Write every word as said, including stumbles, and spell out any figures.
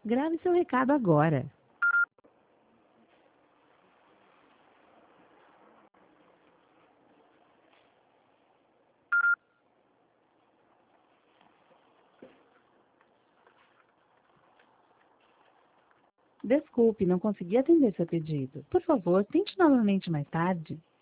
Grave seu recado agora. Desculpe, não consegui atender seu pedido. Por favor, tente novamente mais tarde.